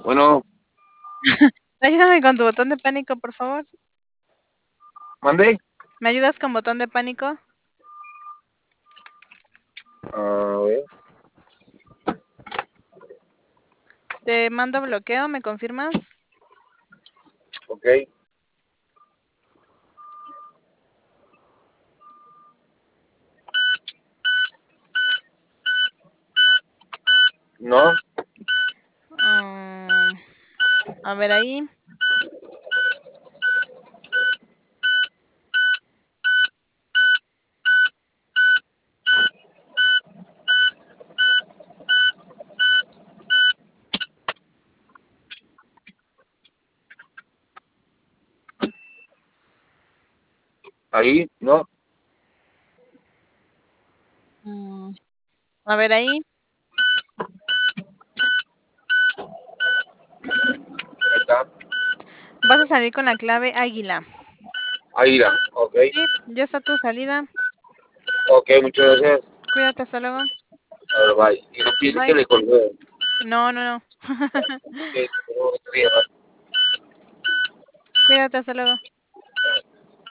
Bueno, Ayúdame con tu botón de pánico, por favor. mandé. ¿Me ayudas con botón de pánico? A ver, Te mando bloqueo, ¿me confirmas? ok. No, Ah, a ver ahí. ahí, no, Mm, a ver ahí. ahí está. Vas a salir con la clave águila. Ahí irá, ok. Sí, ya está tu salida. Ok, muchas gracias. Cuídate, hasta luego. A ver, bye. Y no piense que Bye. le colgué. No, no, no. Ok, no, no, no, Cuídate, hasta luego.